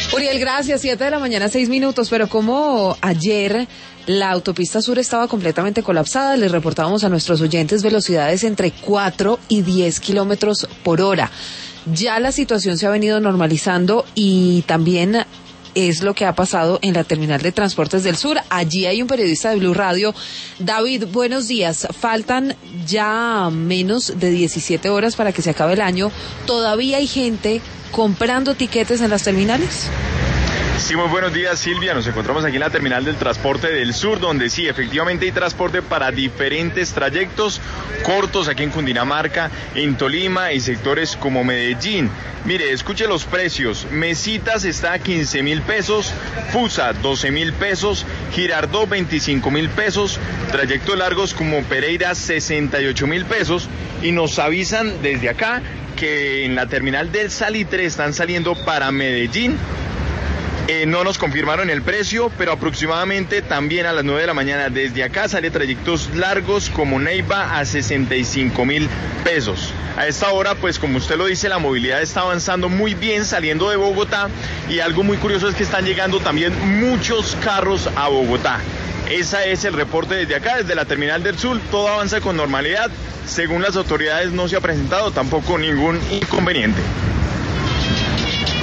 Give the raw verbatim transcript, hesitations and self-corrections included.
Uriel, gracias. Siete de la mañana, seis minutos. Pero como ayer la autopista sur estaba completamente colapsada, les reportábamos a nuestros oyentes velocidades entre cuatro y diez kilómetros por hora. Ya la situación se ha venido normalizando y también es lo que ha pasado en la terminal de transportes del sur. Allí hay un periodista de Blue Radio. David, buenos días. Faltan ya menos de diecisiete horas para que se acabe el año. ¿Todavía hay gente comprando tiquetes en las terminales? Sí, muy buenos días, Silvia. Nos encontramos aquí en la terminal del transporte del sur, donde sí, efectivamente hay transporte para diferentes trayectos cortos aquí en Cundinamarca, en Tolima y sectores como Medellín. Mire, escuche los precios. Mesitas está a quince mil pesos, Fusa doce mil pesos, Girardot veinticinco mil pesos, trayectos largos como Pereira sesenta y ocho mil pesos. Y nos avisan desde acá que en la terminal del Salitre están saliendo para Medellín. Eh, no nos confirmaron el precio, pero aproximadamente también a las nueve de la mañana desde acá sale trayectos largos como Neiva a sesenta y cinco mil pesos. A esta hora, pues como usted lo dice, la movilidad está avanzando muy bien saliendo de Bogotá y algo muy curioso es que están llegando también muchos carros a Bogotá. Ese es el reporte desde acá, desde la terminal del sur. Todo avanza con normalidad. Según las autoridades no se ha presentado tampoco ningún inconveniente.